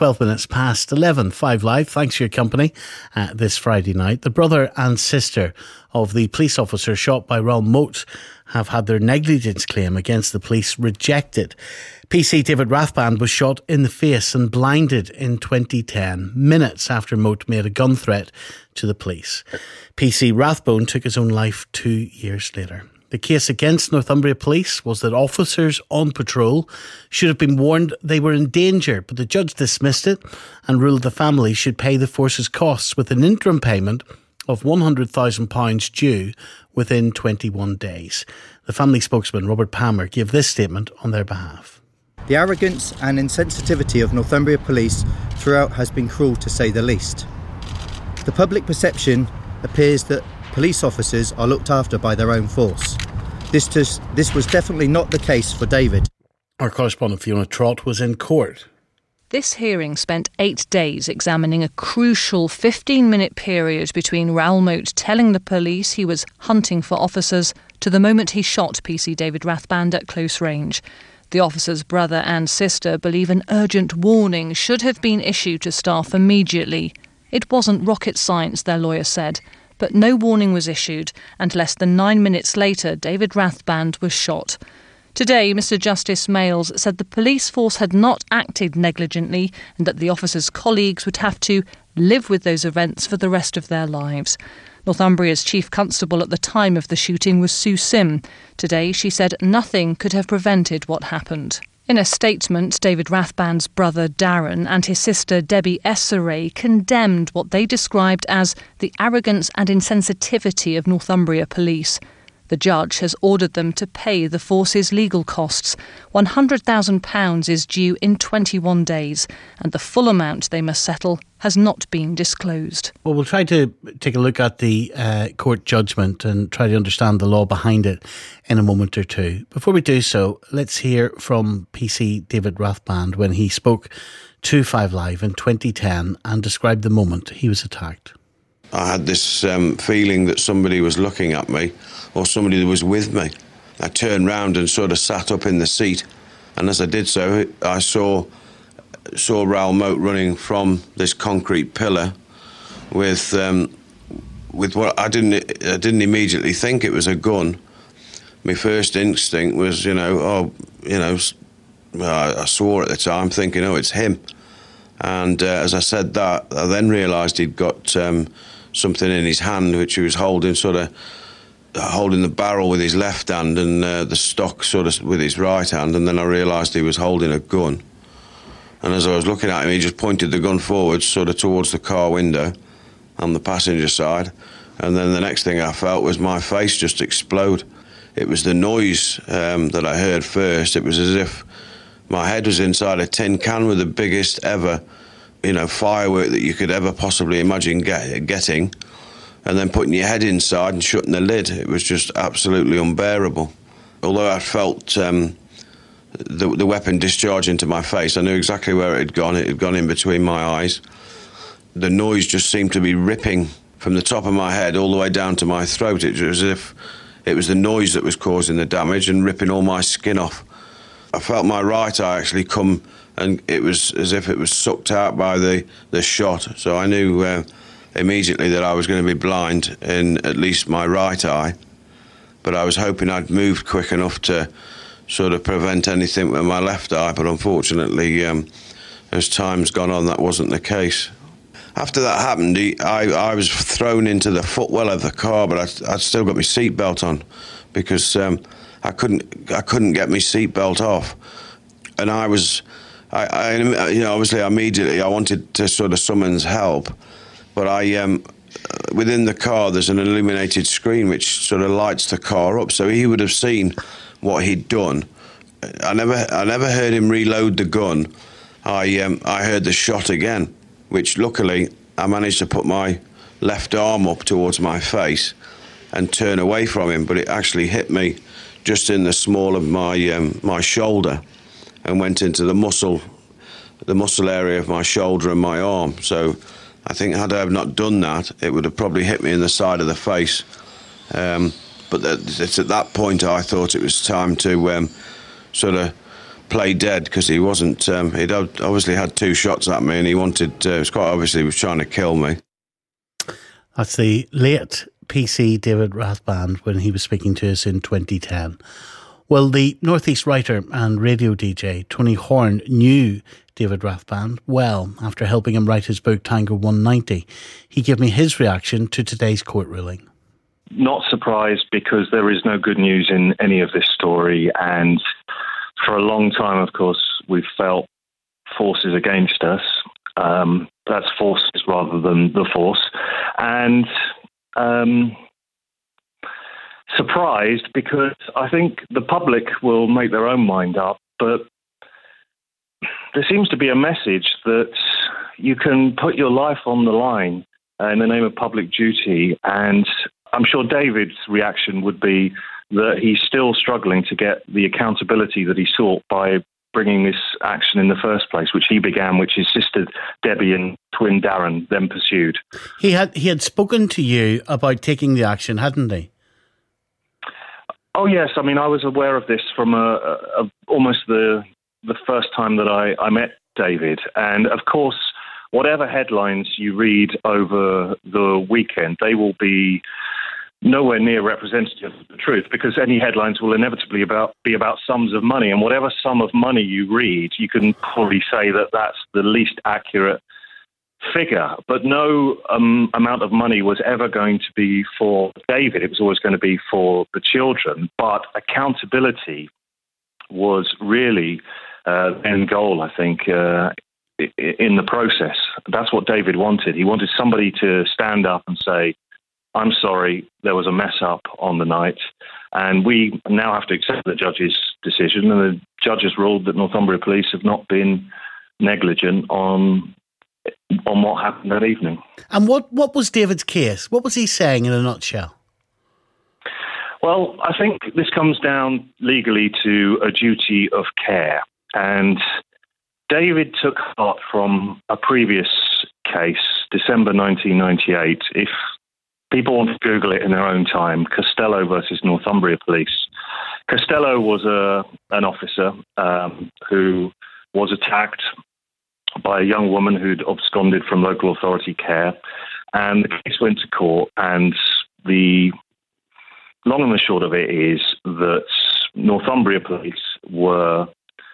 12 minutes past 11. 5 Live, thanks for your company this Friday night. The brother and sister of the police officer shot by Raoul Moat have had their negligence claim against the police rejected. PC David Rathband was shot in the face and blinded in 2010, minutes after Moat made a gun threat to the police. PC Rathbone took his own life 2 years later. The case against Northumbria Police was that officers on patrol should have been warned they were in danger, but the judge dismissed it and ruled the family should pay the force's costs with an interim payment of £100,000 due within 21 days. The family spokesman, Robert Palmer, gave this statement on their behalf. The arrogance and insensitivity of Northumbria Police throughout has been cruel, to say the least. The public perception appears that police officers are looked after by their own force. This was definitely not the case for David. Our correspondent Fiona Trott was in court. This hearing spent 8 days examining a crucial 15-minute period between Raoul Moat telling the police he was hunting for officers to the moment he shot PC David Rathband at close range. The officer's brother and sister believe an urgent warning should have been issued to staff immediately. It wasn't rocket science, their lawyer said, but no warning was issued, and less than 9 minutes later, David Rathband was shot. Today, Mr Justice Males said the police force had not acted negligently and that the officers' colleagues would have to live with those events for the rest of their lives. Northumbria's chief constable at the time of the shooting was Sue Sim. Today, she said nothing could have prevented what happened. In a statement, David Rathband's brother Darren and his sister Debbie Esseray condemned what they described as the arrogance and insensitivity of Northumbria Police. The judge has ordered them to pay the force's legal costs. £100,000 is due in 21 days, and the full amount they must settle has not been disclosed. Well, we'll try to take a look at the court judgment and try to understand the law behind it in a moment or two. Before we do so, let's hear from PC David Rathband when he spoke to 5 Live in 2010 and described the moment he was attacked. I had this feeling that somebody was looking at me or somebody that was with me. I turned round and sort of sat up in the seat, and as I did so, I saw Raoul Moat running from this concrete pillar with what I didn't immediately think it was a gun. My first instinct was, I swore at the time, thinking, it's him. And as I said that, I then realised he'd got something in his hand which he was holding the barrel with his left hand and the stock sort of with his right hand, and then I realised he was holding a gun. And as I was looking at him, he just pointed the gun forward, sort of towards the car window on the passenger side, and then the next thing I felt was my face just explode. It was the noise that I heard first. It was as if my head was inside a tin can with the biggest ever firework that you could ever possibly imagine getting, and then putting your head inside and shutting the lid. It was just absolutely unbearable. Although I felt the weapon discharge into my face, I knew exactly where it had gone. It had gone in between my eyes. The noise just seemed to be ripping from the top of my head all the way down to my throat. It was as if it was the noise that was causing the damage and ripping all my skin off. I felt my right eye actually come, and it was as if it was sucked out by the shot. So I knew immediately that I was going to be blind in at least my right eye. But I was hoping I'd moved quick enough to sort of prevent anything with my left eye. But unfortunately, as time's gone on, that wasn't the case. After that happened, I was thrown into the footwell of the car, but I'd still got my seatbelt on because I couldn't get my seatbelt off, and obviously immediately I wanted to sort of summons help, but within the car there's an illuminated screen which sort of lights the car up, so he would have seen what he'd done. I never heard him reload the gun. I heard the shot again, which luckily I managed to put my left arm up towards my face and turn away from him, but it actually hit me just in the small of my shoulder and went into the muscle area of my shoulder and my arm. So I think had I have not done that, it would have probably hit me in the side of the face. But it's at that point I thought it was time to sort of play dead because he wasn't. He'd obviously had 2 shots at me, and he wanted. It was quite obvious he was trying to kill me. That's the late PC David Rathband when he was speaking to us in 2010. Well, the North East writer and radio DJ Tony Horn knew David Rathband well after helping him write his book Tango 190. He gave me his reaction to today's court ruling. Not surprised, because there is no good news in any of this story, and for a long time, of course, we've felt forces against us. That's forces rather than the force. And surprised because I think the public will make their own mind up, but there seems to be a message that you can put your life on the line in the name of public duty, and I'm sure David's reaction would be that he's still struggling to get the accountability that he sought by bringing this action in the first place, which he began, which his sister Debbie and twin Darren then pursued. He had spoken to you about taking the action, hadn't he? Oh yes, I mean I was aware of this from almost the first time that I met David, and of course, whatever headlines you read over the weekend, they will be nowhere near representative of the truth, because any headlines will inevitably be about sums of money, and whatever sum of money you read, you can probably say that that's the least accurate figure. But no amount of money was ever going to be for David. It was always going to be for the children. But accountability was really the end goal, I think, in the process. That's what David wanted. He wanted somebody to stand up and say, I'm sorry, there was a mess up on the night, and we now have to accept the judge's decision, and the judge has ruled that Northumbria Police have not been negligent on what happened that evening. And what was David's case? What was he saying in a nutshell? Well, I think this comes down legally to a duty of care, and David took heart from a previous case, December 1998. If people want to Google it in their own time, Costello versus Northumbria Police. Costello was an officer who was attacked by a young woman who'd absconded from local authority care, and the case went to court, and the long and the short of it is that Northumbria Police were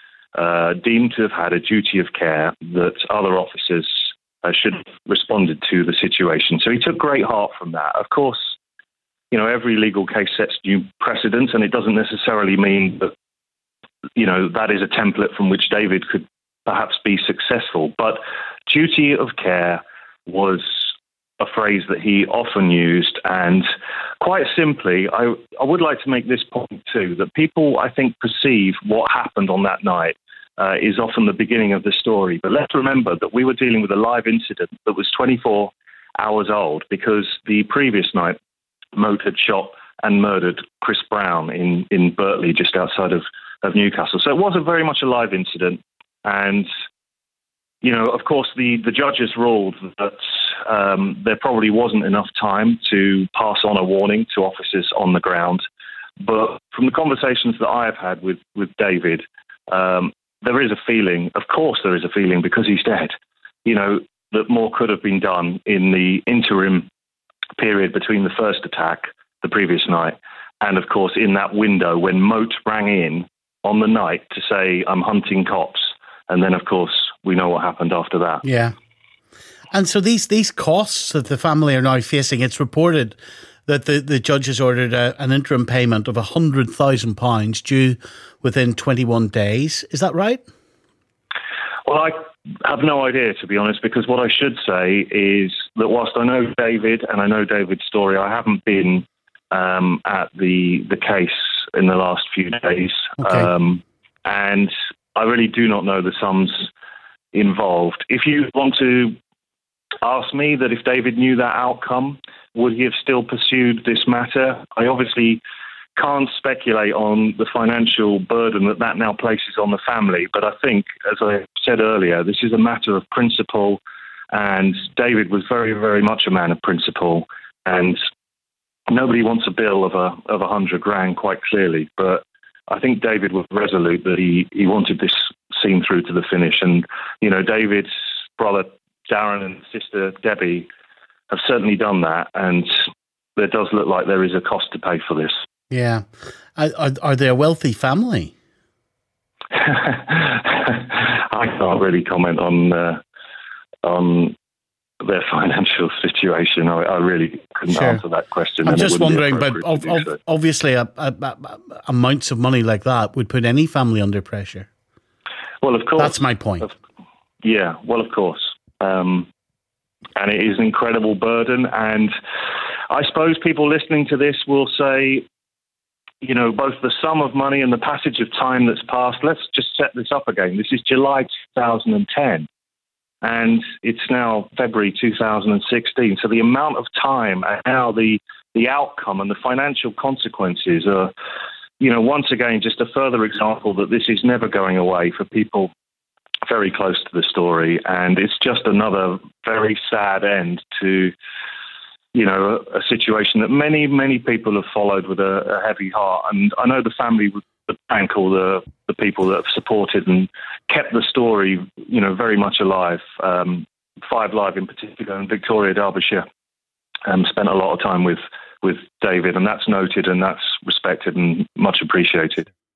deemed to have had a duty of care that other officers should have responded to the situation. So he took great heart from that. Of course, you know, every legal case sets new precedents, and it doesn't necessarily mean that, you know, that is a template from which David could perhaps be successful. But duty of care was a phrase that he often used, and quite simply, I would like to make this point too, that people, I think, perceive what happened on that night is often the beginning of the story. But let's remember that we were dealing with a live incident that was 24 hours old, because the previous night, Moat had shot and murdered Chris Brown in Burtley, just outside of Newcastle. So it was very much a live incident. And, you know, of course, the judges ruled that there probably wasn't enough time to pass on a warning to officers on the ground. But from the conversations that I have had with David, there is a feeling, of course there is a feeling, because he's dead, you know, that more could have been done in the interim period between the first attack the previous night and, of course, in that window when Moat rang in on the night to say, I'm hunting cops. And then, of course, we know what happened after that. Yeah. And so these costs that the family are now facing, it's reported that the judge has ordered an interim payment of £100,000 due within 21 days. Is that right? Well, I have no idea, to be honest, because what I should say is that whilst I know David and I know David's story, I haven't been at the case in the last few days. Okay. And I really do not know the sums involved. If you want to ask me that if David knew that outcome, would he have still pursued this matter? I obviously can't speculate on the financial burden that now places on the family, but I think, as I said earlier, this is a matter of principle, and David was very, very much a man of principle, and nobody wants a bill of $100,000, quite clearly, but I think David was resolute that he wanted this scene through to the finish. And, you know, David's brother Darren and sister Debbie have certainly done that. And there does look like there is a cost to pay for this. Yeah. Are they a wealthy family? I can't really comment on their financial situation. I really couldn't answer that question. I'm just wondering, but obviously amounts of money like that would put any family under pressure. Well, of course. That's my point. Of course. And it is an incredible burden. And I suppose people listening to this will say, you know, both the sum of money and the passage of time that's passed. Let's just set this up again. This is July 2010. And it's now February 2016. So the amount of time and how the outcome and the financial consequences are, you know, once again, just a further example that this is never going away for people very close to the story. And it's just another very sad end to, you know, a situation that many, many people have followed with a heavy heart. And I know the family would thank all the people that have supported and kept the story, you know, very much alive. 5 Live in particular, and Victoria, Derbyshire, spent a lot of time with David, and that's noted and that's respected and much appreciated.